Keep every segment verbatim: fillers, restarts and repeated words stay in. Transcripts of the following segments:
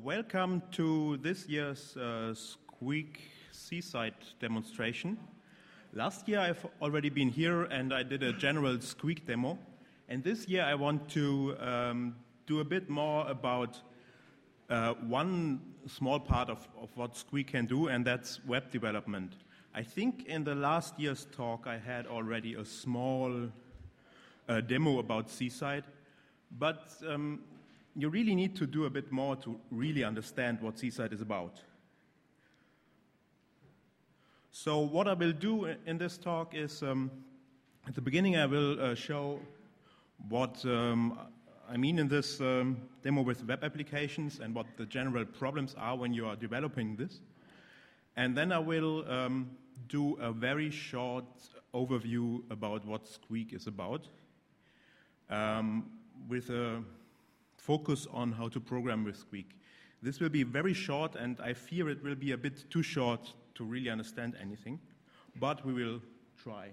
welcome to this year's uh, Squeak Seaside demonstration. Last year I've already been here and I did a general Squeak demo. And this year I want to um, do a bit more about uh, one small part of, of what Squeak can do, and that's web development. I think in the last year's talk I had already a small uh, demo about Seaside, but um, you really need to do a bit more to really understand what Seaside is about. So what I will do in this talk is, um, at the beginning I will uh, show what um, I mean in this um, demo with web applications and what the general problems are when you are developing this. And then I will um, do a very short overview about what Squeak is about, um, with a focus on how to program with Squeak. This will be very short, and I fear it will be a bit too short to really understand anything, but we will try.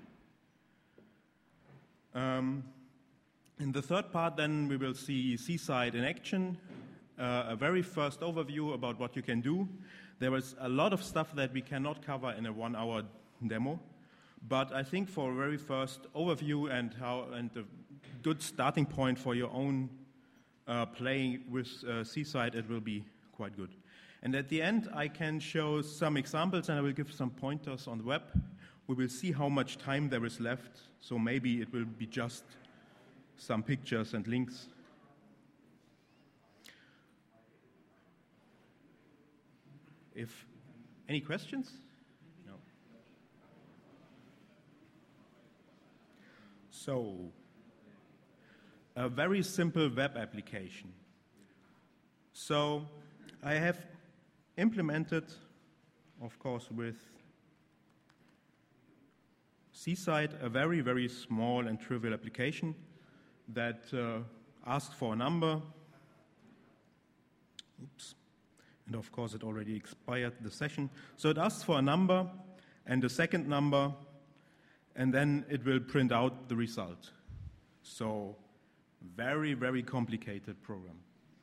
Um, in the third part, then, we will see Seaside in action, uh, a very first overview about what you can do. There is a lot of stuff that we cannot cover in a one-hour demo, but I think for a very first overview and how and a good starting point for your own Uh, playing with uh, Seaside, it will be quite good. And at the end, I can show some examples and I will give some pointers on the web. We will see how much time there is left, so maybe it will be just some pictures and links. If any questions? No. So, a very simple web application. So I have implemented, of course, with Seaside, a very, very small and trivial application that uh, asks for a number. Oops. And of course, it already expired the session. So it asks for a number and a second number, and then it will print out the result. So very, very complicated program.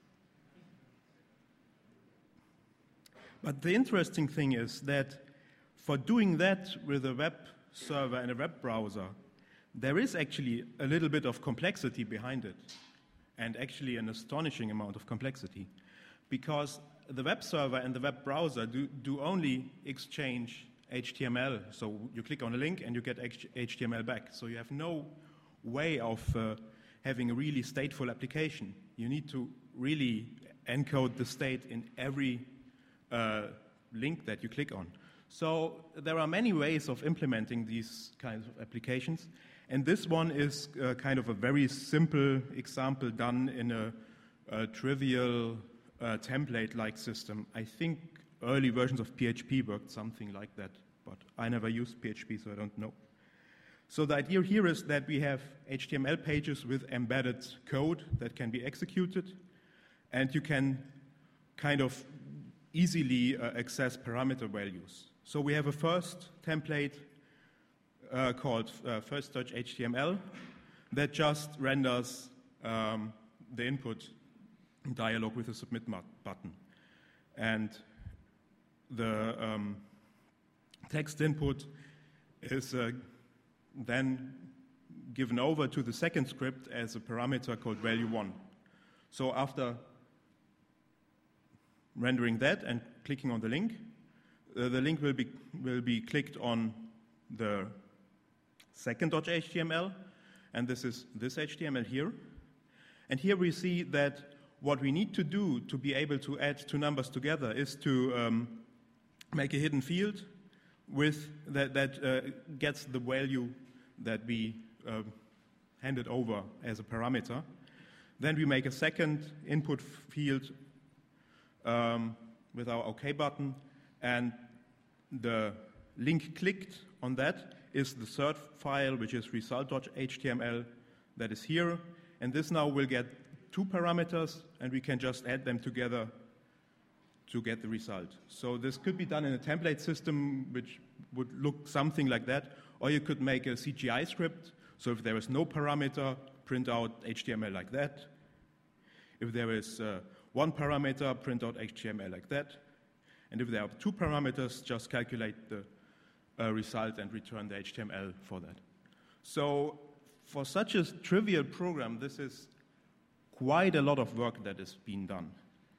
But the interesting thing is that for doing that with a web server and a web browser, there is actually a little bit of complexity behind it, and actually an astonishing amount of complexity, because the web server and the web browser do, do only exchange H T M L. So you click on a link and you get H T M L back. So you have no way of uh, having a really stateful application. You need to really encode the state in every uh, link that you click on. So there are many ways of implementing these kinds of applications, and this one is uh, kind of a very simple example done in a, a trivial uh, template-like system. I think early versions of P H P worked something like that, but I never used P H P, so I don't know. So the idea here is that we have H T M L pages with embedded code that can be executed, and you can kind of easily uh, access parameter values. So we have a first template uh, called uh, first.html that just renders um, the input dialog with a submit button. And the um, text input is uh, then given over to the second script as a parameter called value one. So after rendering that and clicking on the link, uh, the link will be, will be clicked on the second.html, and this is this H T M L here. And here we see that what we need to do to be able to add two numbers together is to um, make a hidden field with that, that uh, gets the value that we uh, handed over as a parameter. Then we make a second input field um, with our OK button, and the link clicked on that is the third file, which is result.html, that is here. And this now will get two parameters, and we can just add them together to get the result. So this could be done in a template system, which would look something like that, or you could make a C G I script. So if there is no parameter, print out H T M L like that. If there is uh, one parameter, print out H T M L like that. And if there are two parameters, just calculate the uh, result and return the H T M L for that. So for such a trivial program, this is quite a lot of work that is being done.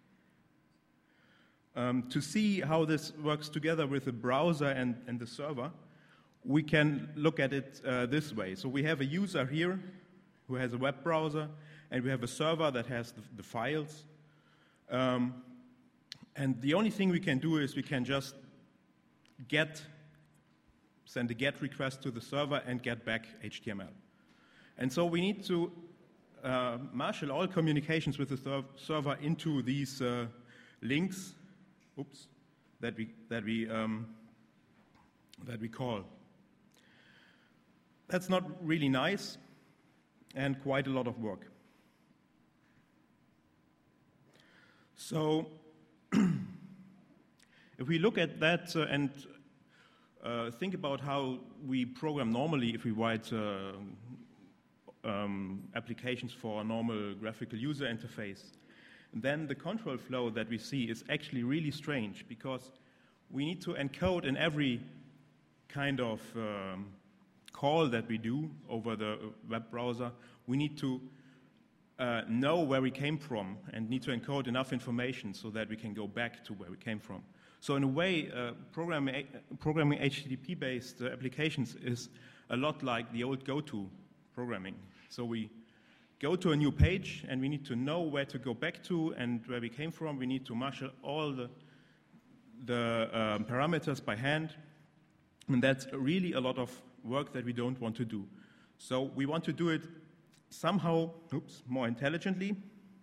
Um, to see how this works together with the browser and, and the server, we can look at it uh, this way. So we have a user here who has a web browser, and we have a server that has the, the files. Um, and the only thing we can do is we can just get, send a GET request to the server and get back H T M L. And so we need to uh, marshal all communications with the ser server into these uh, links, oops, that we that we um, that we call. That's not really nice, and quite a lot of work. So, if we look at that uh, and uh, think about how we program normally, if we write uh, um, applications for a normal graphical user interface, then the control flow that we see is actually really strange, because we need to encode in every kind of um, call that we do over the web browser. We need to uh, know where we came from and need to encode enough information so that we can go back to where we came from. So in a way, uh, programming, programming H T T P-based uh, applications is a lot like the old GoTo programming. So we go to a new page, and we need to know where to go back to and where we came from. We need to marshal all the, the um, parameters by hand, and that's really a lot of work that we don't want to do. So we want to do it somehow, oops, more intelligently.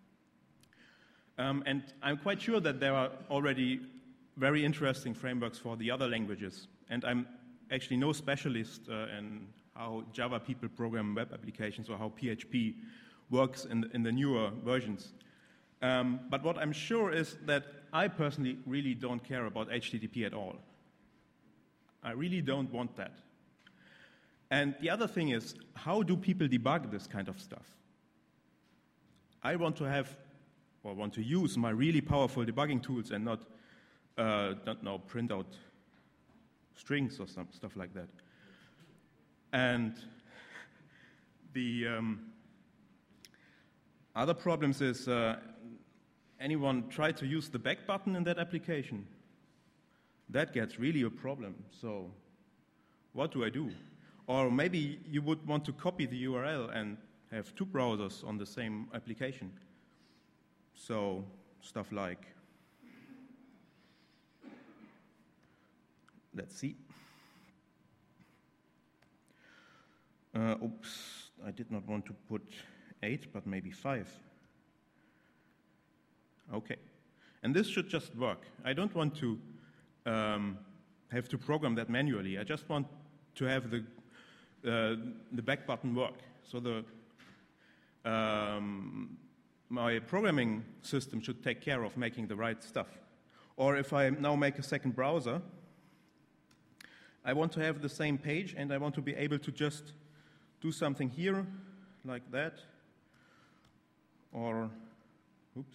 Um, and I'm quite sure that there are already very interesting frameworks for the other languages. And I'm actually no specialist uh, in how Java people program web applications or how P H P works in the, in the newer versions. Um, but what I'm sure is that I personally really don't care about H T T P at all. I really don't want that. And the other thing is, how do people debug this kind of stuff? I want to have, or want to use my really powerful debugging tools and not, uh, not know, print out strings or some stuff like that. And the um, other problems is, uh, anyone try to use the back button in that application? That gets really a problem. So what do I do? Or maybe you would want to copy the U R L and have two browsers on the same application. So stuff like, let's see. Uh, oops, I did not want to put eight, but maybe five. Okay. And this should just work. I don't want to um, have to program that manually. I just want to have the Uh, the back button work. So the, um, my programming system should take care of making the right stuff. Or if I now make a second browser, I want to have the same page, and I want to be able to just do something here, like that, or, oops,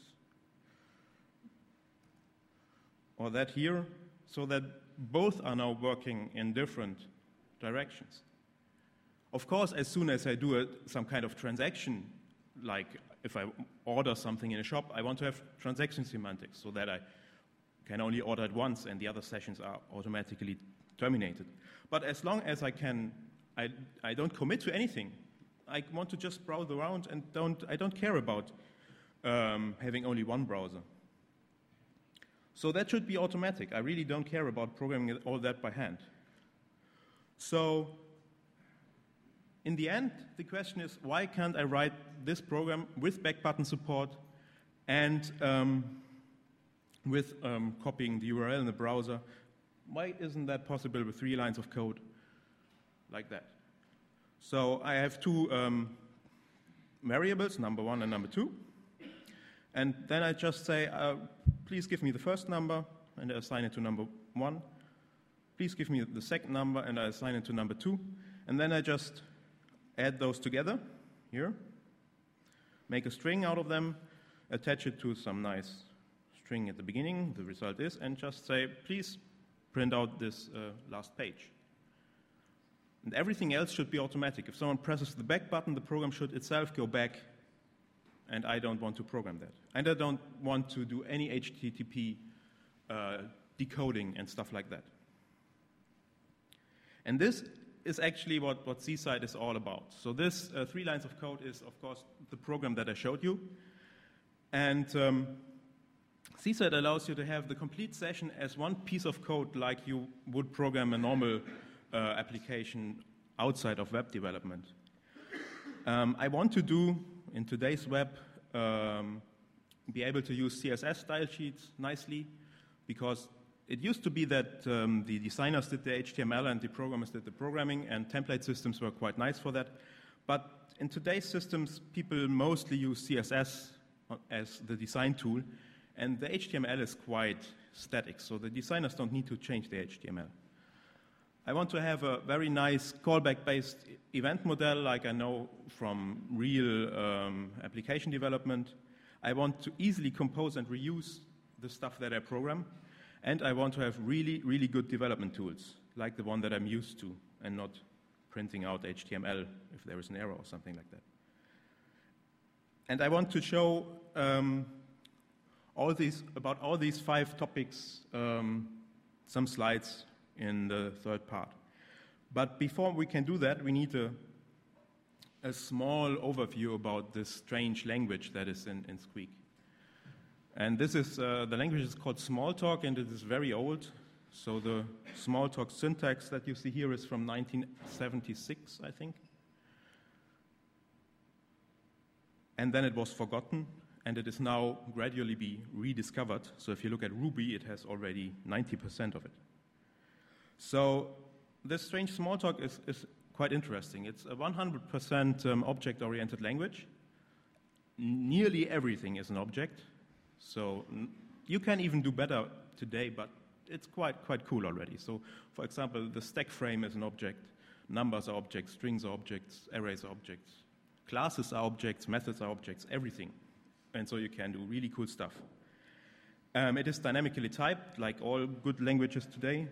or that here, so that both are now working in different directions. Of course, as soon as I do a, some kind of transaction, like if I order something in a shop, I want to have transaction semantics so that I can only order it once and the other sessions are automatically terminated. But as long as I can, I, I don't commit to anything. I want to just browse around and don't, I don't care about um, having only one browser. So that should be automatic. I really don't care about programming all that by hand. So in the end, the question is, why can't I write this program with back button support and um, with um, copying the U R L in the browser? Why isn't that possible with three lines of code like that? So I have two um, variables, number one and number two. And then I just say, uh, please give me the first number, and I assign it to number one. Please give me the second number, and I assign it to number two. And then I just add those together here, make a string out of them, attach it to some nice string at the beginning, the result is, and just say, please print out this uh, last page. And everything else should be automatic. If someone presses the back button, the program should itself go back, and I don't want to program that. And I don't want to do any H T T P uh, decoding and stuff like that. And this is actually what, what Seaside is all about. So this uh, three lines of code is, of course, the program that I showed you. And um, Seaside allows you to have the complete session as one piece of code like you would program a normal uh, application outside of web development. Um, I want to do, in today's web, um, be able to use C S S style sheets nicely, because it used to be that um, the designers did the H T M L and the programmers did the programming, and template systems were quite nice for that. But in today's systems, people mostly use C S S as the design tool, and the H T M L is quite static, so the designers don't need to change the H T M L. I want to have a very nice callback-based event model like I know from real um, application development. I want to easily compose and reuse the stuff that I program. And I want to have really, really good development tools, like the one that I'm used to, and not printing out H T M L if there is an error or something like that. And I want to show um, all these, about all these five topics, um, some slides in the third part. But before we can do that, we need a, a small overview about this strange language that is in, in Squeak. And this is, uh, the language is called Smalltalk, and it is very old. So the Smalltalk syntax that you see here is from nineteen seventy-six, I think. And then it was forgotten, and it is now gradually being rediscovered. So if you look at Ruby, it has already ninety percent of it. So this strange Smalltalk is, is quite interesting. It's a one hundred percent um, object-oriented language. Nearly everything is an object. So you can even do better today, but it's quite, quite cool already. So, for example, the stack frame is an object, numbers are objects, strings are objects, arrays are objects, classes are objects, methods are objects, everything. And so you can do really cool stuff. Um, it is dynamically typed, like all good languages today.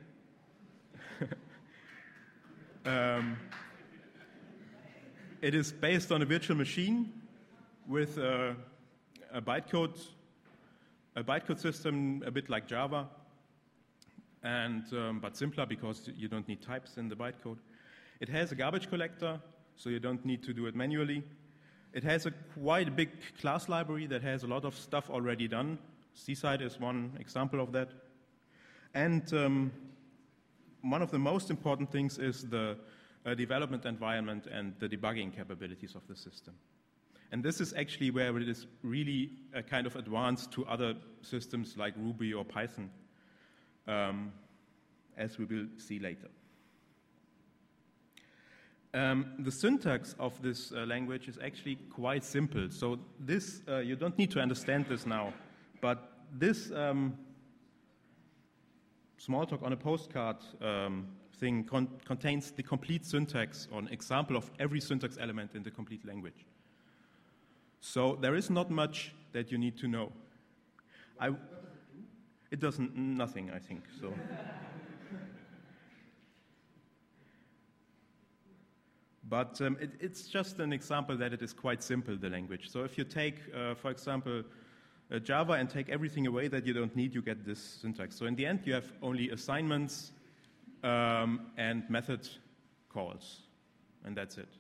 um, it is based on a virtual machine with uh, a bytecode A bytecode system, a bit like Java, and, um, but simpler because you don't need types in the bytecode. It has a garbage collector, so you don't need to do it manually. It has a quite big class library that has a lot of stuff already done. Seaside is one example of that. And um, one of the most important things is the uh, development environment and the debugging capabilities of the system. And this is actually where it is really a kind of advanced to other systems like Ruby or Python, um, as we will see later. Um, the syntax of this uh, language is actually quite simple. So this, uh, you don't need to understand this now, but this um, Smalltalk on a postcard um, thing con contains the complete syntax, or an example of every syntax element in the complete language. So there is not much that you need to know. I, it does nothing, I think. So. But um, it, it's just an example that it is quite simple, the language. So if you take, uh, for example, uh, Java and take everything away that you don't need, you get this syntax. So in the end, you have only assignments um, and method calls, and that's it.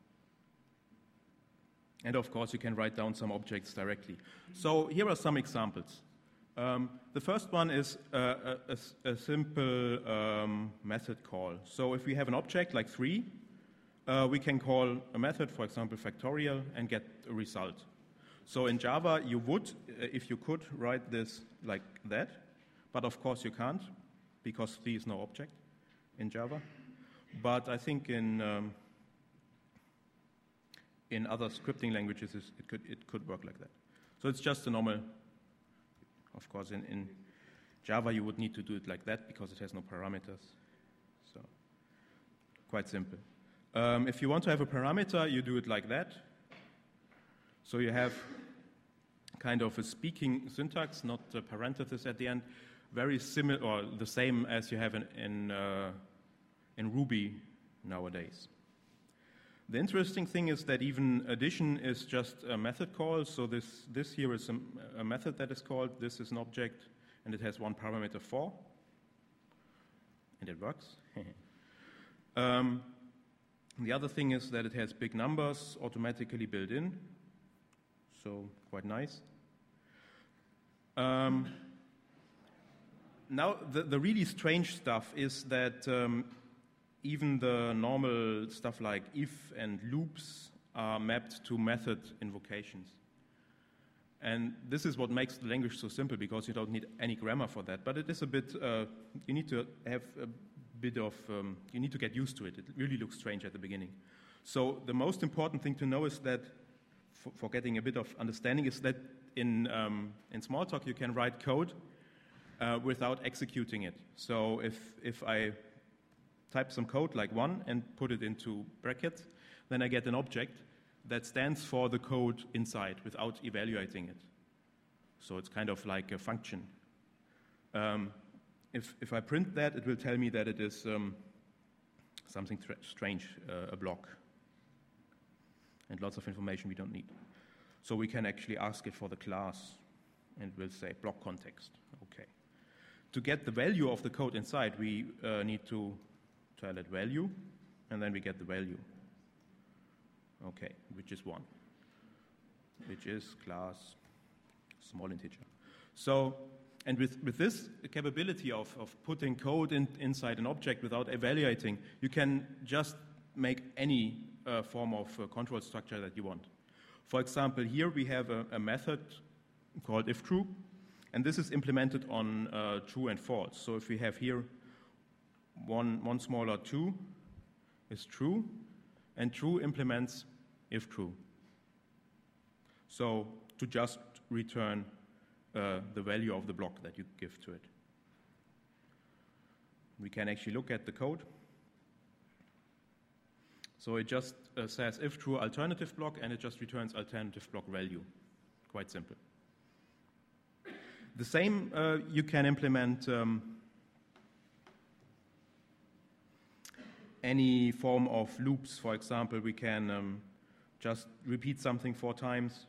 And of course, you can write down some objects directly. So here are some examples. Um, the first one is uh, a, a, a simple um, method call. So if we have an object like three, uh, we can call a method, for example, factorial, and get a result. So in Java, you would, if you could, write this like that. But of course, you can't, because three is no object in Java. But I think in... Um, In other scripting languages, it could, it could work like that. So it's just a normal, of course, in, in Java you would need to do it like that because it has no parameters. So quite simple. Um, if you want to have a parameter, you do it like that. So you have kind of a speaking syntax, not a parenthesis at the end, very similar or the same as you have in, in, uh, in Ruby nowadays. The interesting thing is that even addition is just a method call. So this, this here is a, a method that is called. This is an object, and it has one parameter for, and it works. um, the other thing is that it has big numbers automatically built in, so quite nice. Um, now, the, the really strange stuff is that um, even the normal stuff like if and loops are mapped to method invocations. And this is what makes the language so simple, because you don't need any grammar for that. But it is a bit, uh, you need to have a bit of, um, you need to get used to it. It really looks strange at the beginning. So the most important thing to know is that, for, for getting a bit of understanding, is that in, um, in Smalltalk you can write code uh, without executing it. So if, if I type some code like one and put it into brackets, then I get an object that stands for the code inside without evaluating it. So it's kind of like a function. Um, if, if I print that, it will tell me that it is um, something strange, uh, a block, and lots of information we don't need. So we can actually ask it for the class, and it will say block context. Okay. To get the value of the code inside, we uh, need to tell it value, and then we get the value. Okay, which is one, which is class small integer. So, and with, with this capability of, of putting code in, inside an object without evaluating, you can just make any uh, form of uh, control structure that you want. For example, here we have a, a method called ifTrue, and this is implemented on uh, true and false. So if we have here one, one smaller two is true, and true implements if true. So to just return uh, the value of the block that you give to it. We can actually look at the code. So it just uh, says if true alternative block, and it just returns alternative block value. Quite simple. The same uh, you can implement um, any form of loops. For example, we can um, just repeat something four times.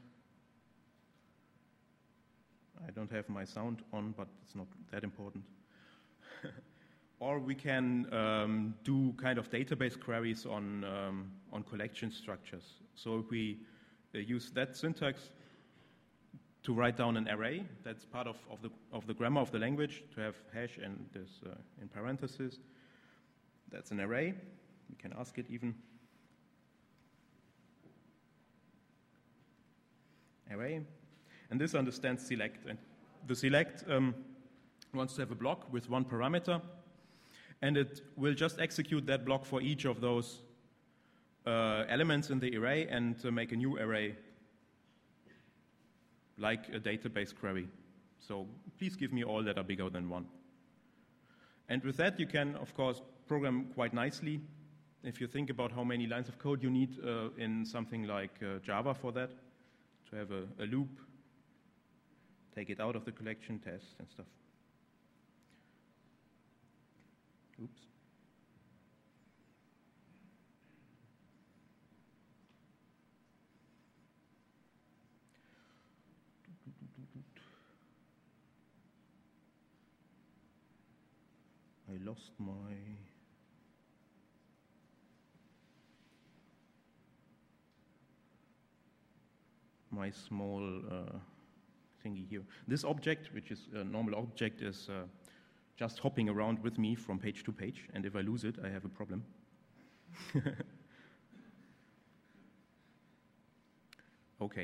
I don't have my sound on, but it's not that important. Or we can um, do kind of database queries on, um, on collection structures. So if we uh, use that syntax to write down an array, that's part of, of, the, of the grammar of the language, to have hash and this uh, in parentheses. That's an array. We can ask it even. Array. And this understands select. And the select um, wants to have a block with one parameter, and it will just execute that block for each of those uh, elements in the array and uh, make a new array like a database query. So please give me all that are bigger than one. And with that, you can, of course, program quite nicely. If you think about how many lines of code you need uh, in something like uh, Java for that, to have a, a loop, take it out of the collection, test and stuff. Oops. I lost my my small uh, thingy here. This object, which is a normal object, is uh, just hopping around with me from page to page, and if I lose it, I have a problem. Okay.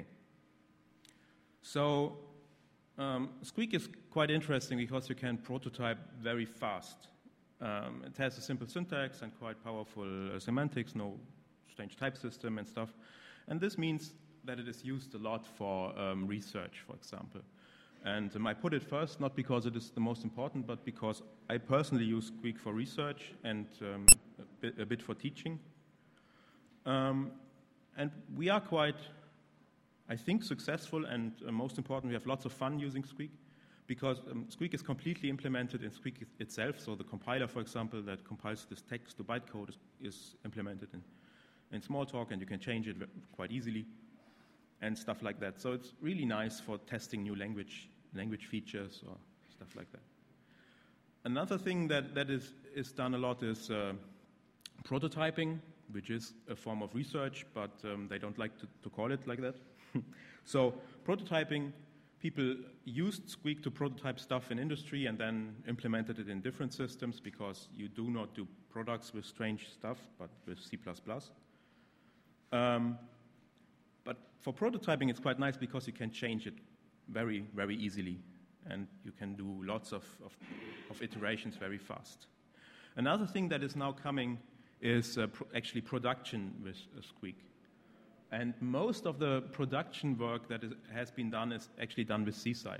So um, Squeak is quite interesting because you can prototype very fast. Um, it has a simple syntax and quite powerful uh, semantics, no strange type system and stuff. And this means that it is used a lot for um, research, for example. And um, I put it first, not because it is the most important, but because I personally use Squeak for research and um, a, bit, a bit for teaching. Um, and we are quite I think, successful, and uh, most important, we have lots of fun using Squeak, because um, Squeak is completely implemented in Squeak itself. So the compiler, for example, that compiles this text to bytecode is, is implemented in, in Smalltalk, and you can change it quite easily, and stuff like that. So it's really nice for testing new language language features or stuff like that. Another thing that, that is, is done a lot is uh, prototyping, which is a form of research, but um, they don't like to, to call it like that. So prototyping, people used Squeak to prototype stuff in industry and then implemented it in different systems, because you do not do products with strange stuff, but with C plus plus. Um, but for prototyping, it's quite nice because you can change it very, very easily, and you can do lots of, of, of iterations very fast. Another thing that is now coming is uh, pro actually production with uh, Squeak. And most of the production work that is, has been done is actually done with Seaside.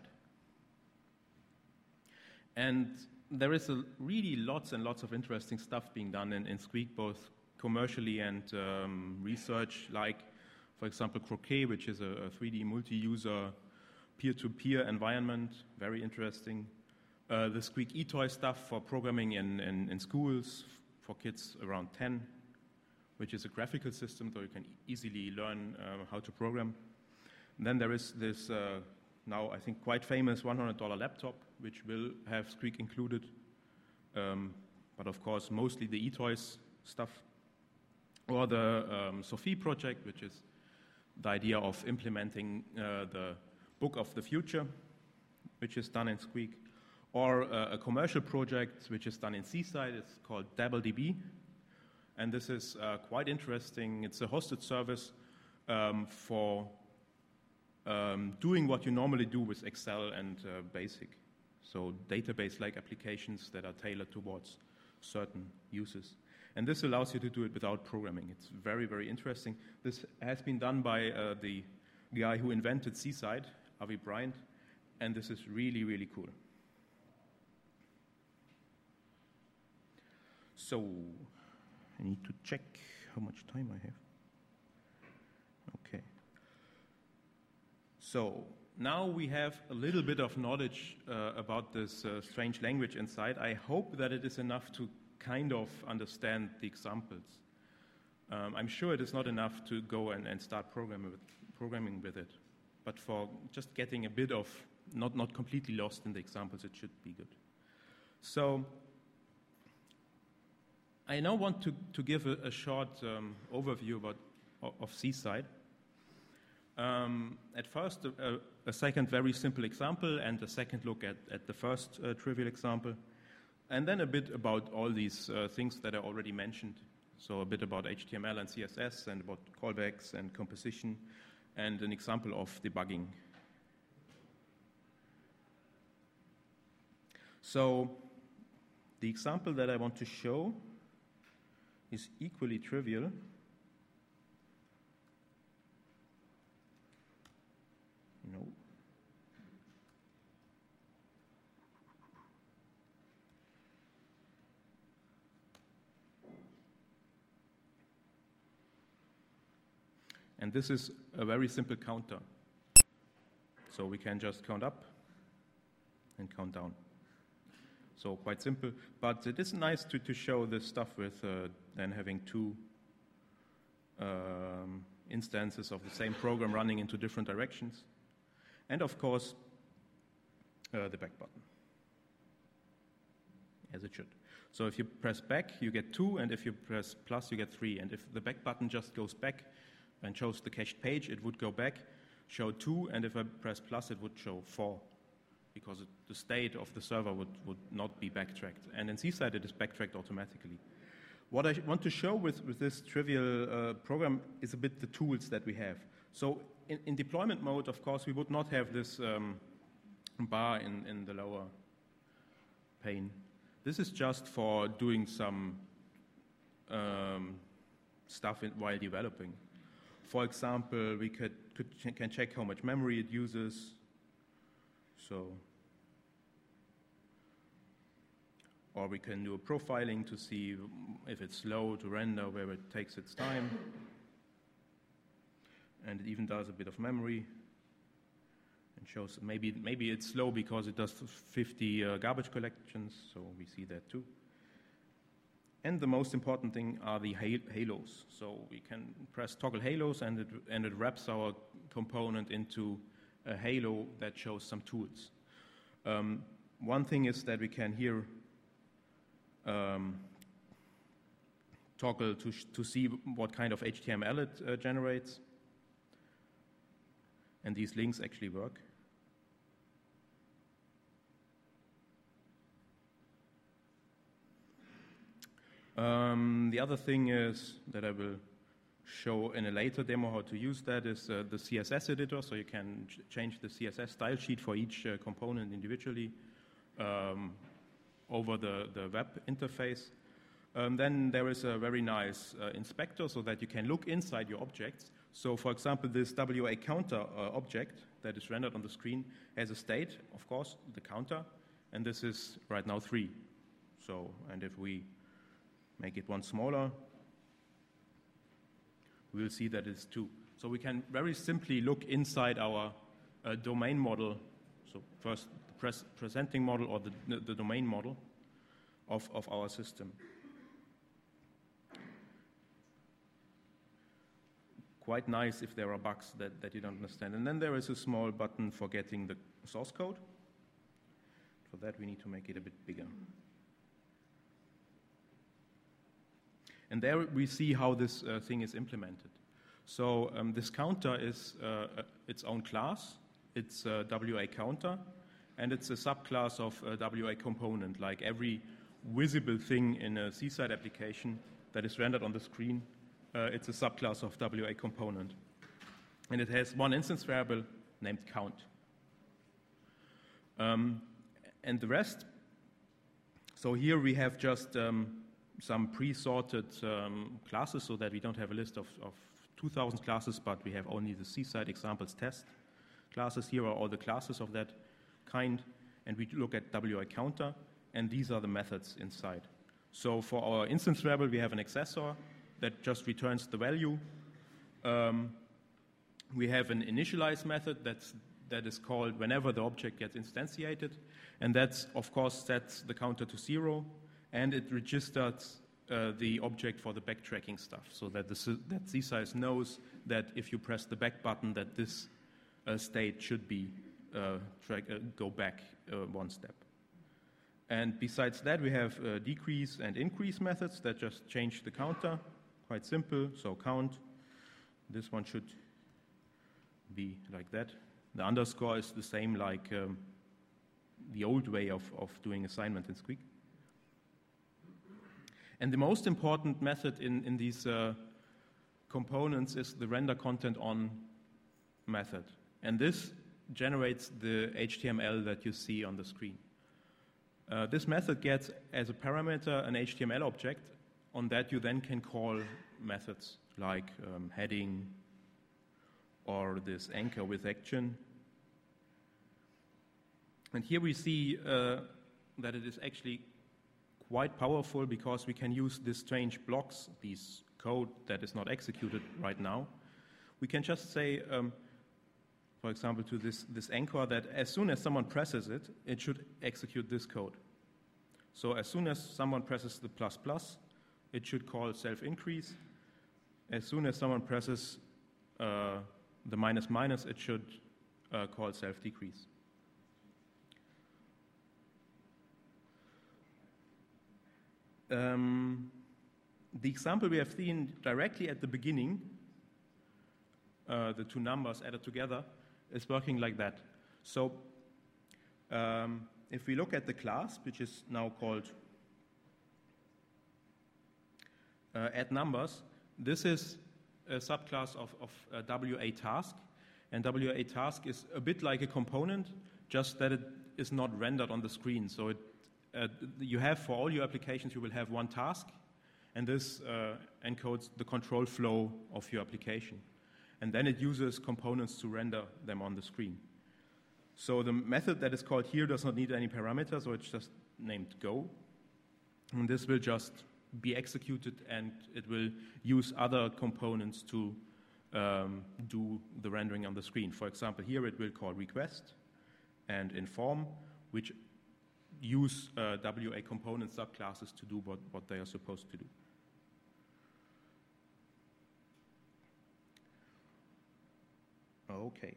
And there is a really lots and lots of interesting stuff being done in, in Squeak, both commercially and um, research, like, for example, Croquet, which is a, a three D multi-user peer-to-peer environment, very interesting. Uh, the Squeak eToy stuff for programming in, in, in schools for kids around ten, which is a graphical system, so you can easily learn uh, how to program. And then there is this, uh, now I think quite famous one hundred dollar laptop, which will have Squeak included, um, but of course mostly the eToys stuff. Or the um, Sophie project, which is the idea of implementing uh, the book of the future, which is done in Squeak. Or uh, a commercial project, which is done in Seaside. It's called DabbleDB. And this is uh, quite interesting. It's a hosted service um, for um, doing what you normally do with Excel and uh, BASIC. So database-like applications that are tailored towards certain uses. And this allows you to do it without programming. It's very, very interesting. This has been done by uh, the guy who invented Seaside, Avi Bryant, and this is really, really cool. So I need to check how much time I have. Okay. So now we have a little bit of knowledge uh, about this uh, strange language inside. I hope that it is enough to kind of understand the examples. Um, I'm sure it is not enough to go and, and start programming with, programming with it. But for just getting a bit of, not, not completely lost in the examples, it should be good. So I now want to, to give a, a short um, overview about, of Seaside. Um, at first, a, a second very simple example, and a second look at, at the first uh, trivial example. And then a bit about all these uh, things that I already mentioned. So a bit about H T M L and C S S, and about callbacks and composition, and an example of debugging. So the example that I want to show is equally trivial. No. And this is a very simple counter. So we can just count up and count down. So quite simple, but it is nice to, to show this stuff with uh, then having two um, instances of the same program running into different directions. And of course, uh, the back button, as it should. So if you press back, you get two, and if you press plus, you get three. And if the back button just goes back and shows the cached page, it would go back, show two, and if I press plus, it would show four, because it, the state of the server would, would not be backtracked. And in Seaside, it is backtracked automatically. What I want to show with, with this trivial uh, program is a bit the tools that we have. So in, in deployment mode, of course, we would not have this um, bar in, in the lower pane. This is just for doing some um, stuff in, while developing. For example, we could, could ch can check how much memory it uses. So, or we can do a profiling to see if it's slow to render, where it takes its time. and it even does a bit of memory. And shows maybe maybe it's slow because it does fifty uh, garbage collections, so we see that too. And the most important thing are the halos. So we can press toggle halos, and it and it wraps our component into a halo that shows some tools. Um, one thing is that we can here um, toggle to sh to see what kind of H T M L it uh, generates, and these links actually work. Um, the other thing is that I will show in a later demo how to use that is uh, the C S S editor, so you can ch change the C S S style sheet for each uh, component individually um, over the, the web interface. Um, then there is a very nice uh, inspector so that you can look inside your objects. So for example, this W A counter uh, object that is rendered on the screen has a state, of course, the counter, and this is right now three. So, and if we make it one smaller, we'll see that it's two. So we can very simply look inside our uh, domain model, so first the pres presenting model or the, the domain model of, of our system. Quite nice if there are bugs that, that you don't understand. And then there is a small button for getting the source code. For that we need to make it a bit bigger. And there we see how this uh, thing is implemented. So um, this counter is uh, its own class. It's a W A counter, and it's a subclass of a W A component. Like every visible thing in a Seaside application that is rendered on the screen, uh, it's a subclass of W A component. And it has one instance variable named count. Um, and the rest, so here we have just um, some pre-sorted um, classes so that we don't have a list of, of two thousand classes, but we have only the Seaside examples test classes. Here are all the classes of that kind, and we look at W A counter, and these are the methods inside. So for our instance variable, we have an accessor that just returns the value. Um, we have an initialize method that's, that is called whenever the object gets instantiated, and that's, of course, sets the counter to zero, and it registers uh, the object for the backtracking stuff, so that, the, that Seaside knows that if you press the back button, that this uh, state should be uh, track, uh, go back uh, one step. And besides that, we have uh, decrease and increase methods that just change the counter. Quite simple. So count. This one should be like that. The underscore is the same like um, the old way of, of doing assignment in Squeak. And the most important method in, in these uh, components is the render content on method. And this generates the H T M L that you see on the screen. Uh, this method gets as a parameter an H T M L object. On that you then can call methods like um, heading or this anchor with action. And here we see uh, that it is actually quite powerful because we can use these strange blocks, these code that is not executed right now. We can just say, um, for example, to this, this anchor that as soon as someone presses it, it should execute this code. So as soon as someone presses the plus plus, it should call self-increase. As soon as someone presses uh, the minus minus, it should uh, call self-decrease. Um, the example we have seen directly at the beginning, uh, the two numbers added together, is working like that. So um, if we look at the class, which is now called uh, add numbers, this is a subclass of, of uh, W A task, and W A task is a bit like a component, just that it is not rendered on the screen. So it Uh, you have, for all your applications, you will have one task, and this uh, encodes the control flow of your application. And then it uses components to render them on the screen. So the method that is called here does not need any parameters, so it's just named go. And this will just be executed, and it will use other components to um, do the rendering on the screen. For example, here it will call request and inform, which use uh, W A component subclasses to do what, what they are supposed to do. Okay.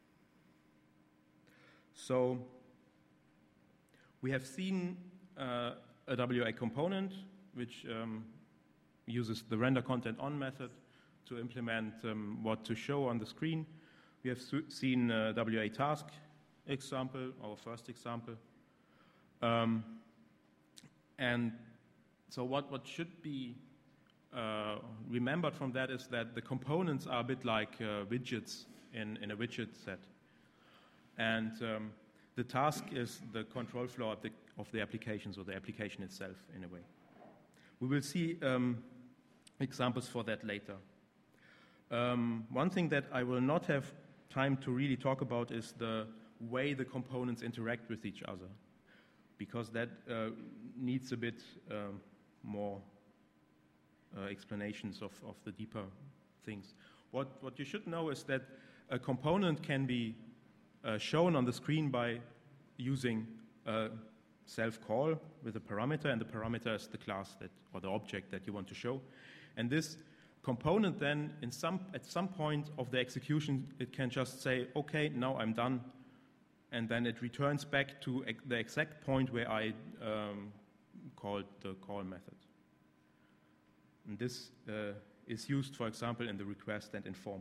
So we have seen uh, a W A component which um, uses the render content on method to implement um, what to show on the screen. We have seen uh, W A task example, our first example. Um, and so what, what should be uh, remembered from that is that the components are a bit like uh, widgets in, in a widget set. And um, the task is the control flow of the, of the applications or the application itself in a way. We will see um, examples for that later. Um, one thing that I will not have time to really talk about is the way the components interact with each other, because that uh, needs a bit um, more uh, explanations of, of the deeper things. What, what you should know is that a component can be uh, shown on the screen by using a self-call with a parameter, and the parameter is the class that, or the object that you want to show. And this component then, in some, at some point of the execution, it can just say, okay, now I'm done, and then it returns back to ex the exact point where I um, called the call method. And this uh, is used, for example, in the request and inform.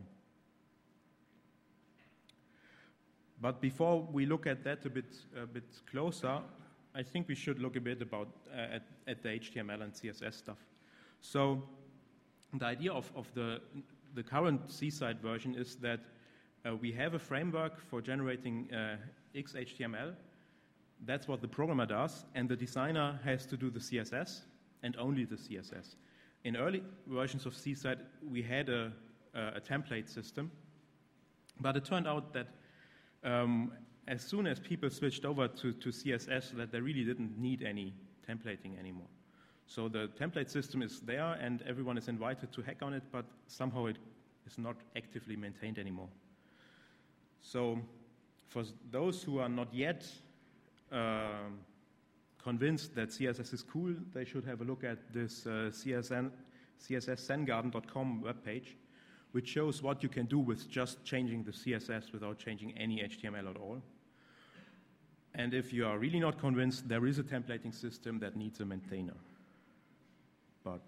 But before we look at that a bit, a bit closer, I think we should look a bit about uh, at, at the H T M L and C S S stuff. So the idea of, of the, the current C-side version is that uh, we have a framework for generating uh, X H T M L. That's what the programmer does, and the designer has to do the C S S, and only the C S S. In early versions of C-side, we had a, a, a template system, but it turned out that um, as soon as people switched over to, to C S S, that they really didn't need any templating anymore. So the template system is there, and everyone is invited to hack on it, but somehow it is not actively maintained anymore. So for those who are not yet uh, convinced that C S S is cool, they should have a look at this uh, C S S zen garden dot com webpage, which shows what you can do with just changing the C S S without changing any H T M L at all. And if you are really not convinced, there is a templating system that needs a maintainer. But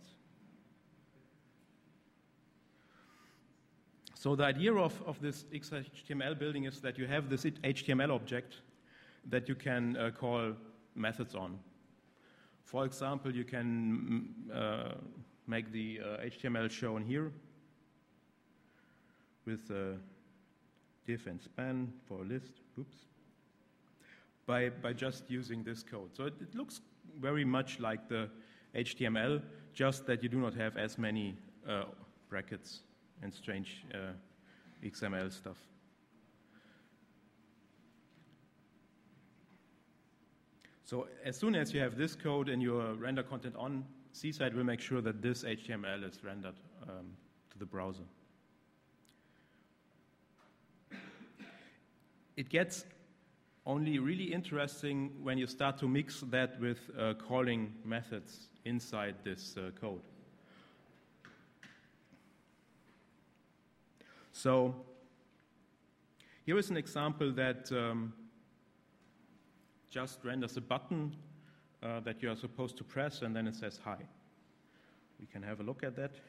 so the idea of, of this X H T M L building is that you have this H T M L object that you can uh, call methods on. For example, you can uh, make the uh, H T M L shown here with a div and span for a list, oops, by, by just using this code. So it, it looks very much like the H T M L, just that you do not have as many uh, brackets and strange uh, X M L stuff. So as soon as you have this code in your render content on, C-side will make sure that this H T M L is rendered um, to the browser. It gets only really interesting when you start to mix that with uh, calling methods inside this uh, code. So here is an example that um, just renders a button uh, that you are supposed to press, and then it says hi. We can have a look at that.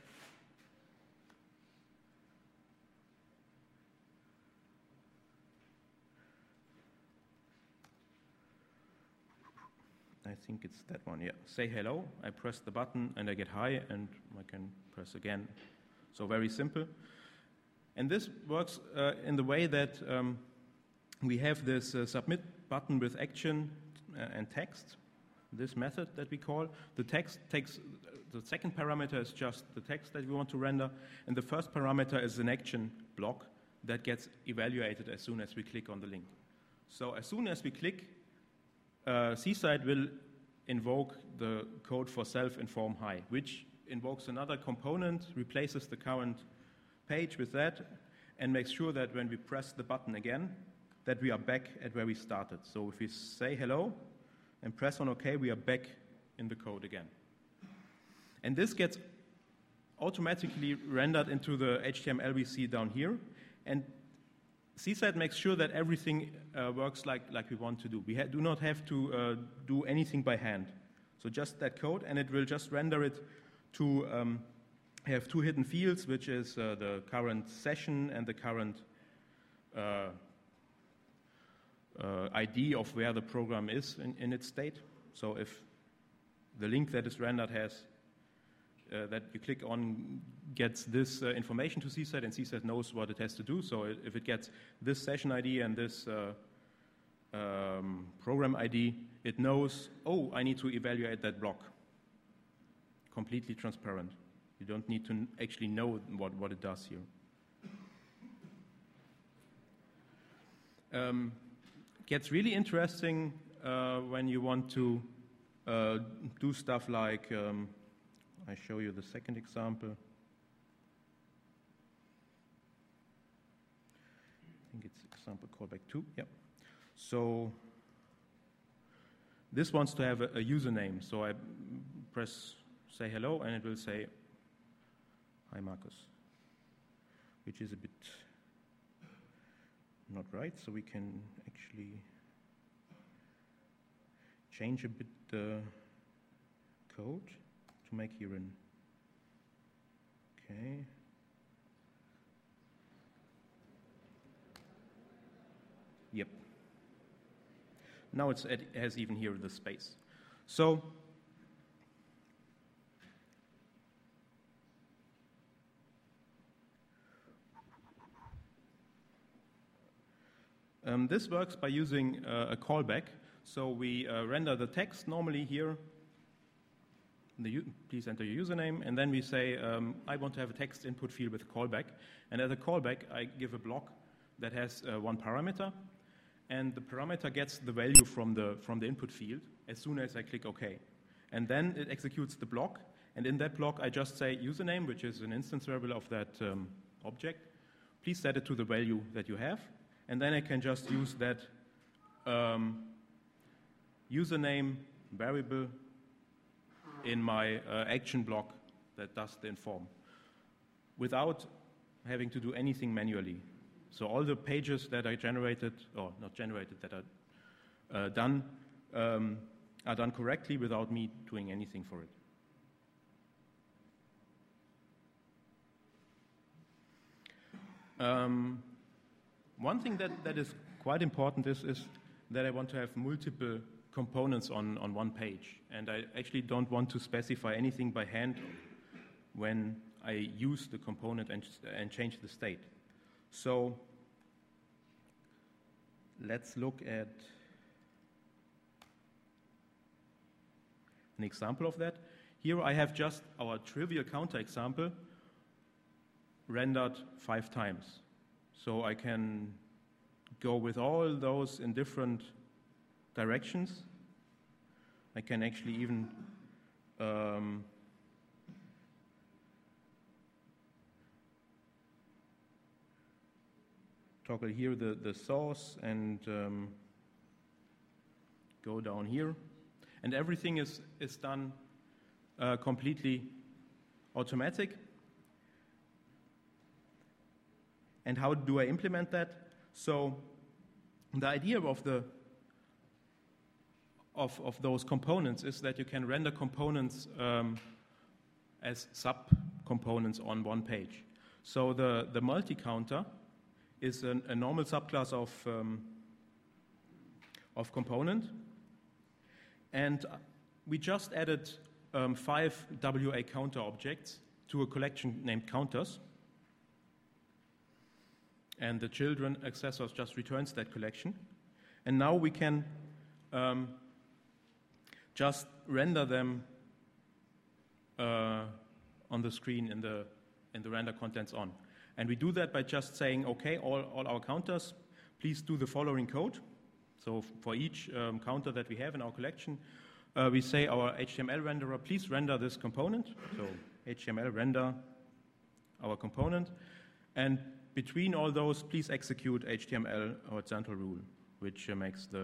I think it's that one, yeah. Say hello, I press the button and I get hi, and I can press again. So very simple. And this works uh, in the way that um, we have this uh, submit button with action uh, and text, this method that we call. The text takes, the second parameter is just the text that we want to render, and the first parameter is an action block that gets evaluated as soon as we click on the link. So as soon as we click, Uh, C-side will invoke the code for self-inform hi, which invokes another component, replaces the current page with that and makes sure that when we press the button again, that we are back at where we started. So if we say hello and press on OK, we are back in the code again. And this gets automatically rendered into the H T M L we see down here. And C SAT makes sure that everything uh, works like, like we want to do. We do not have to uh, do anything by hand. So just that code, and it will just render it to um, have two hidden fields, which is uh, the current session and the current uh, uh, I D of where the program is in, in its state. So if the link that is rendered has Uh, that you click on gets this uh, information to C SAT, and C SAT knows what it has to do. So it, if it gets this session I D and this uh, um, program I D, it knows, oh, I need to evaluate that block. Completely transparent. You don't need to actually know what, what it does here. Um, it gets really interesting uh, when you want to uh, do stuff like um, I show you the second example. I think it's example callback two. Yep. So this wants to have a, a username. So I press say hello, and it will say, hi, Marcus, which is a bit not right. So we can actually change a bit the code to make here an, okay. Yep. Now it's, it has even here the space. So um, this works by using uh, a callback. So we uh, render the text normally here. The, please enter your username, and then we say, um, I want to have a text input field with a callback. And as a callback, I give a block that has uh, one parameter, and the parameter gets the value from the, from the input field as soon as I click OK. And then it executes the block, and in that block, I just say username, which is an instance variable of that um, object. Please set it to the value that you have, and then I can just use that um, username variable in my uh, action block that does the inform without having to do anything manually. So all the pages that I generated, or not generated, that are uh, done, um, are done correctly without me doing anything for it. Um, one thing that, that is quite important is, is that I want to have multiple components on, on one page. And I actually don't want to specify anything by hand when I use the component and, and change the state. So let's look at an example of that. Here I have just our trivial counter example rendered five times. So I can go with all those in different directions. I can actually even um, toggle here the, the source and um, go down here. And everything is, is done uh, completely automatic. And how do I implement that? So the idea of the Of, of those components is that you can render components um, as sub-components on one page. So the, the multi-counter is an, a normal subclass of, um, of component. And we just added um, five W A counter objects to a collection named counters. And the children accessors just returns that collection. And now we can um, just render them uh, on the screen in the, in the render contents on. And we do that by just saying, okay, all, all our counters, please do the following code. So for each um, counter that we have in our collection, uh, we say our H T M L renderer, please render this component. So H T M L render our component. And between all those, please execute H T M L horizontal rule, which uh, makes the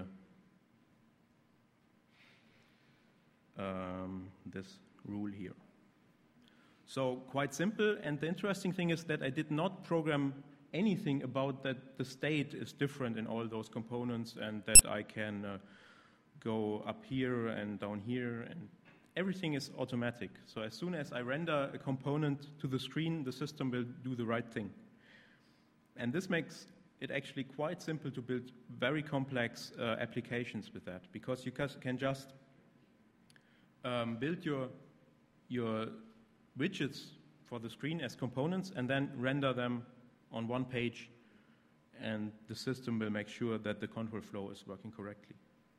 um, this rule here. So quite simple, and the interesting thing is that I did not program anything about that the state is different in all those components and that I can uh, go up here and down here, and everything is automatic. So as soon as I render a component to the screen, the system will do the right thing. And this makes it actually quite simple to build very complex uh, applications with that, because you can just um, build your, your widgets for the screen as components and then render them on one page, and the system will make sure that the control flow is working correctly.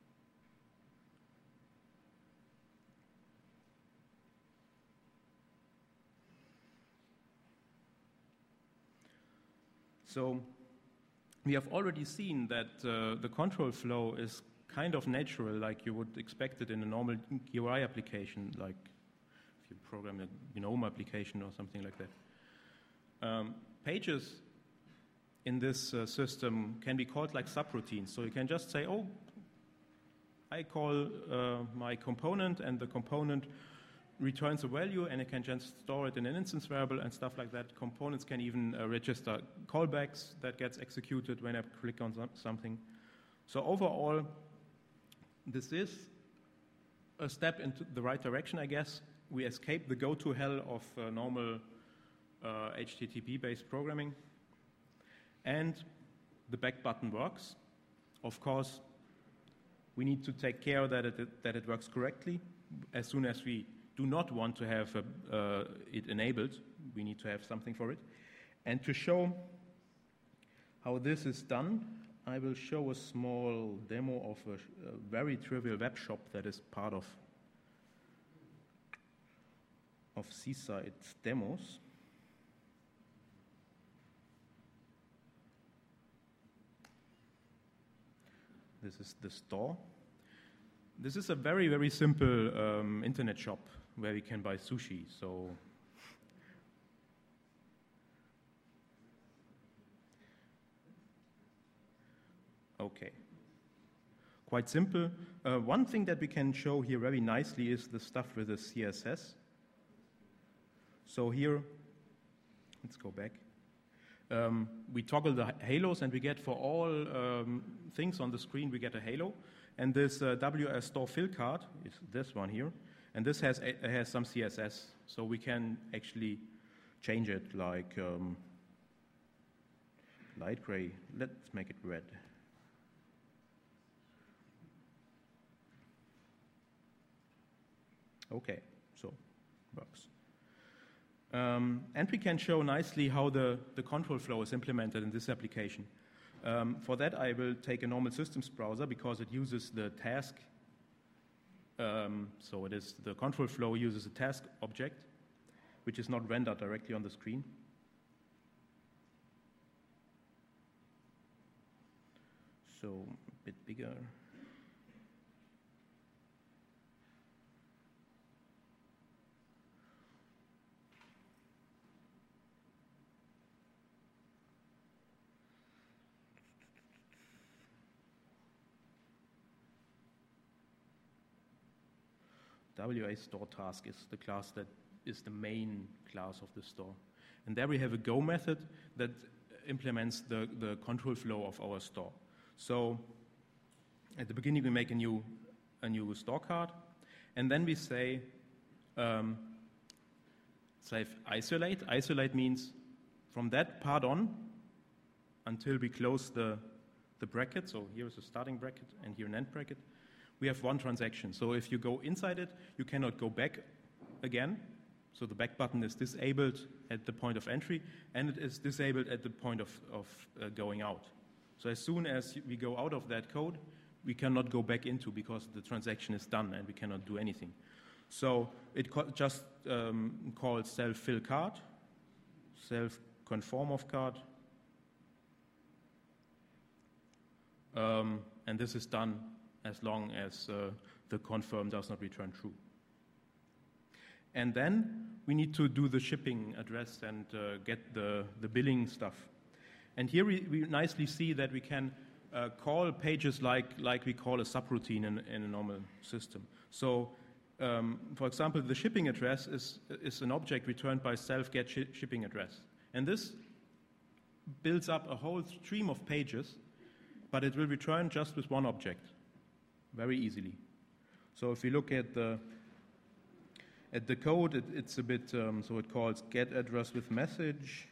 So we have already seen that uh, the control flow is kind of natural, like you would expect it in a normal G U I application, like if you program a GNOME application or something like that. Um, pages in this uh, system can be called like subroutines. So you can just say, oh, I call uh, my component, and the component returns a value, and it can just store it in an instance variable and stuff like that. Components can even uh, register callbacks that gets executed when I click on something. So overall, this is a step into the right direction, I guess. We escape the go-to hell of uh, normal uh, H T T P-based programming. And the back button works. Of course, we need to take care that it, that it works correctly. As soon as we do not want to have a, uh, it enabled, we need to have something for it. And to show how this is done, I will show a small demo of a, a very trivial web shop that is part of, of Seaside Demos. This is the store. This is a very, very simple um, internet shop where we can buy sushi. So okay, quite simple. Uh, one thing that we can show here very nicely is the stuff with the C S S. So here, let's go back. Um, we toggle the halos, and we get for all um, things on the screen, we get a halo. And this uh, W S Store fill card is this one here. And this has, uh, has some C S S. So we can actually change it like um, light gray. Let's make it red. Okay, so works. Um, and we can show nicely how the, the control flow is implemented in this application. Um, for that, I will take a normal systems browser because it uses the task. Um, so it is the control flow uses a task object, which is not rendered directly on the screen. So a bit bigger. W A store task is the class that is the main class of the store. And there we have a go method that implements the, the control flow of our store. So at the beginning, we make a new, a new store card, and then we say, um, say isolate. Isolate means from that part on until we close the, the bracket. So here is a starting bracket and here an end bracket. We have one transaction. So if you go inside it, you cannot go back again. So the back button is disabled at the point of entry, and it is disabled at the point of, of uh, going out. So as soon as we go out of that code, we cannot go back into because the transaction is done and we cannot do anything. So it co just um, calls self-fill card, self-conform of card, um, and this is done as long as uh, the confirm does not return true. And then we need to do the shipping address and uh, get the, the billing stuff. And here we, we nicely see that we can uh, call pages like, like we call a subroutine in, in a normal system. So, um, for example, the shipping address is, is an object returned by self-get shi shipping address. And this builds up a whole stream of pages, but it will return just with one object, very easily. So if we look at the At the code, it, it's a bit, um, so it calls get address with message.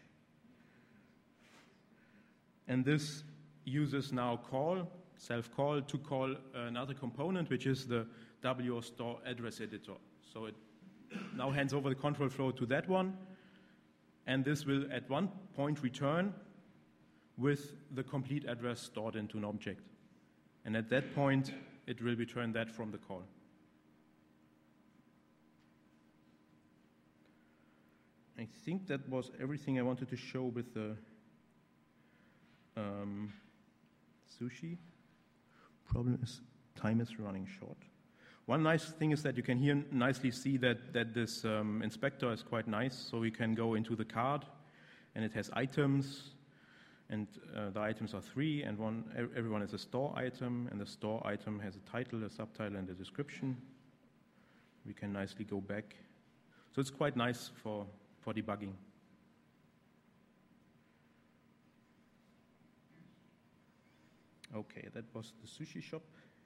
And this uses now call, self-call, to call another component, which is the W O store address editor. So it now hands over the control flow to that one. And this will at one point return with the complete address stored into an object. And at that point, it will return that from the call. I think that was everything I wanted to show with the um, sushi. Problem is, time is running short. One nice thing is that you can here nicely see that, that this um, inspector is quite nice. So we can go into the card, and it has items, and uh, the items are three, and one, everyone is a store item, and the store item has a title, a subtitle, and a description. We can nicely go back. So it's quite nice for for debugging. Okay, that was the sushi shop.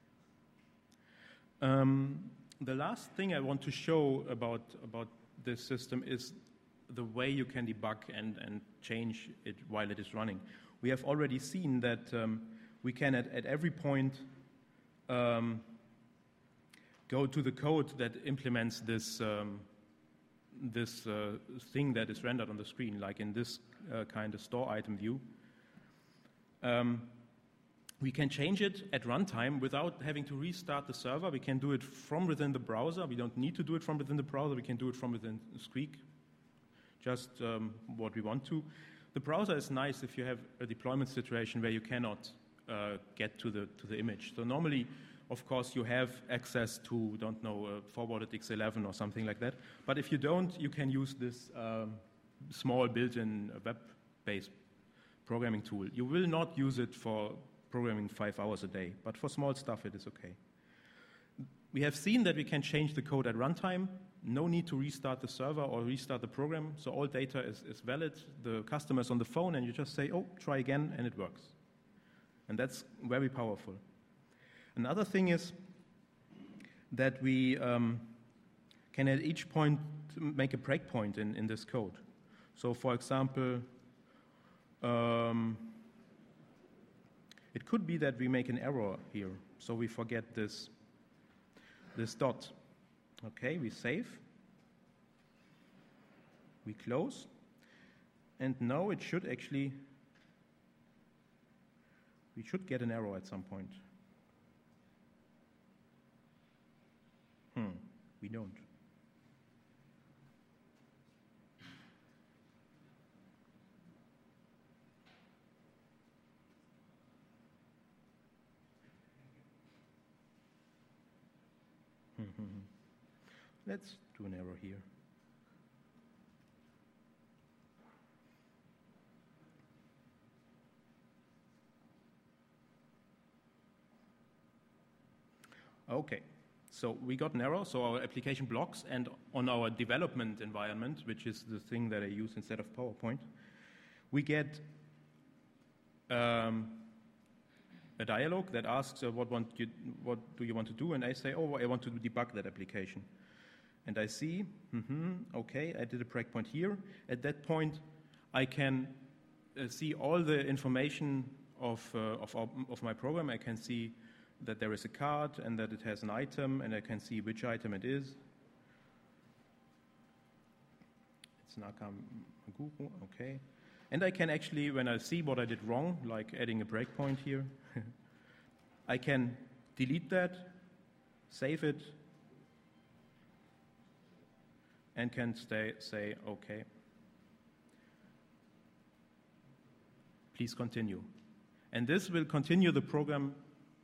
Um, the last thing I want to show about, about this system is the way you can debug and, and change it while it is running. We have already seen that um, we can at, at every point um, go to the code that implements this um, this uh, thing that is rendered on the screen, like in this uh, kind of store item view. Um, we can change it at runtime without having to restart the server. We can do it from within the browser. We don't need to do it from within the browser. We can do it from within Squeak, just um, what we want to. The browser is nice if you have a deployment situation where you cannot uh, get to the, to the image. So normally, of course, you have access to, don't know, uh, forwarded X eleven or something like that. But if you don't, you can use this um, small built-in web-based programming tool. You will not use it for programming five hours a day, but for small stuff, it is okay. We have seen that we can change the code at runtime. No need to restart the server or restart the program, so all data is, is valid. The customer is on the phone, and you just say, oh, try again, and it works. And that's very powerful. Another thing is that we um, can at each point make a breakpoint in, in this code. So for example, um, it could be that we make an error here. So we forget this, this dot. Okay, we save. We close. And now it should actually, we should get an error at some point. Hmm, we don't. Let's do an error here. Okay. So we got an error, so our application blocks, and on our development environment, which is the thing that I use instead of PowerPoint, we get um, a dialog that asks, uh, what, want you, what do you want to do? And I say, oh, I want to debug that application. And I see, mm-hmm, okay, I did a breakpoint here. At that point, I can uh, see all the information of, uh, of, of my program. I can see that there is a card and that it has an item, and I can see which item it is. It's Nakamaguru, okay. And I can actually, when I see what I did wrong, like adding a breakpoint here, I can delete that, save it, and can stay, say, okay, please continue. And this will continue the program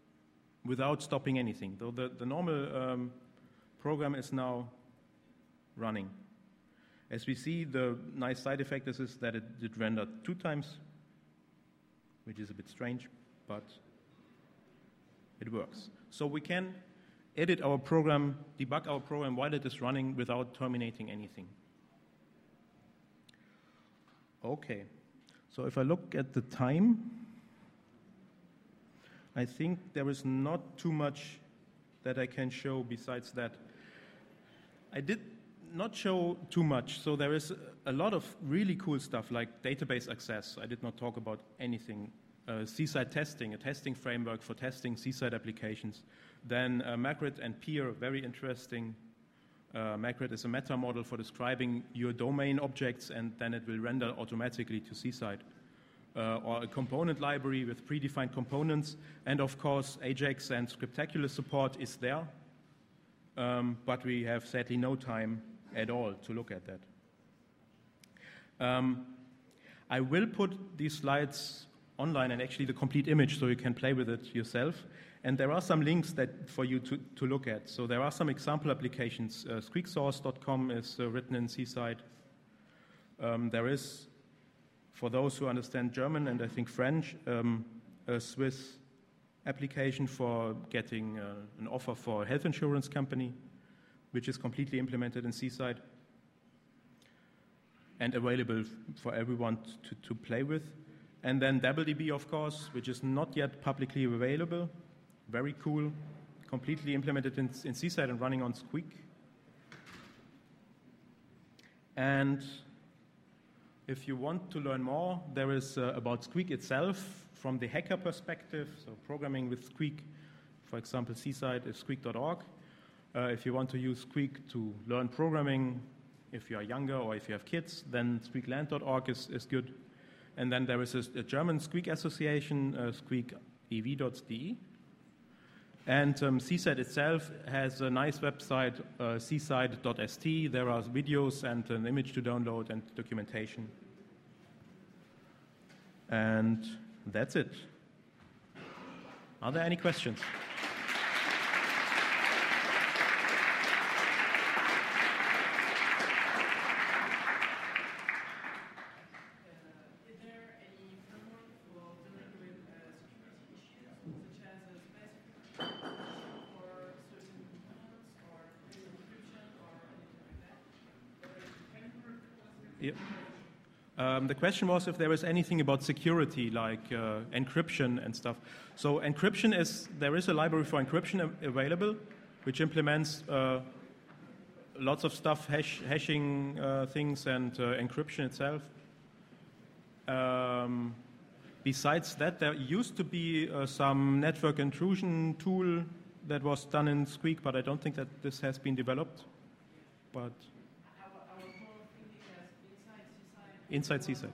without stopping anything. Though the, the normal um, program is now running. As we see, the nice side effect is, is that it, it rendered two times, which is a bit strange, but it works. So we can edit our program, debug our program while it is running without terminating anything. Okay, so if I look at the time, I think there is not too much that I can show besides that. I did not show too much, so there is a lot of really cool stuff like database access. I did not talk about anything. Uh, C-side testing, a testing framework for testing C-side applications. Then uh, Magritte and Peer, very interesting. Uh, Magritte is a meta model for describing your domain objects, and then it will render automatically to C-side. Uh, or a component library with predefined components. And of course, Ajax and Scriptacular support is there. Um, but we have sadly no time at all to look at that. Um, I will put these slides online and actually the complete image so you can play with it yourself. And there are some links that for you to, to look at. So there are some example applications. Uh, Squeaksource dot com is uh, written in C-side. Um, there is, for those who understand German and I think French, um, a Swiss application for getting uh, an offer for a health insurance company, which is completely implemented in C-side and available for everyone to, to play with. And then DabbleDB, of course, which is not yet publicly available. Very cool, completely implemented in, in C-side and running on Squeak. And if you want to learn more, there is uh, about Squeak itself from the hacker perspective, so programming with Squeak, for example, C-side is squeak dot org. Uh, if you want to use Squeak to learn programming, if you are younger or if you have kids, then squeakland dot org is, is good. And then there is a, a German Squeak association, uh, squeak e v dot d e. And um, C-side itself has a nice website, uh, c side dot s t. There are videos and an image to download and documentation. And that's it. Are there any questions? Um, the question was if there is anything about security, like uh, encryption and stuff. So encryption is, there is a library for encryption available, which implements uh, lots of stuff, hash, hashing uh, things and uh, encryption itself. Um, besides that, there used to be uh, some network intrusion tool that was done in Squeak, but I don't think that this has been developed. But inside C-side.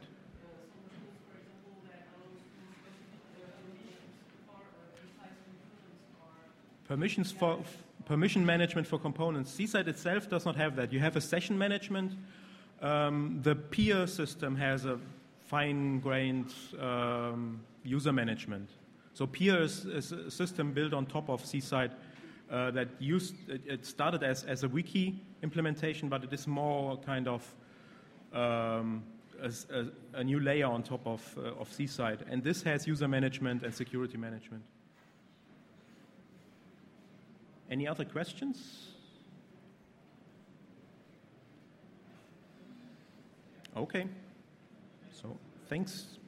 Permissions for permission management for components. C-side itself does not have that. You have a session management. Um, the Peer system has a fine-grained um, user management. So Peer is, is a system built on top of C-side uh, that used. It, it started as as a wiki implementation, but it is more kind of um, A, a, a new layer on top of, uh, of C-side. And this has user management and security management. Any other questions? Okay. So, thanks.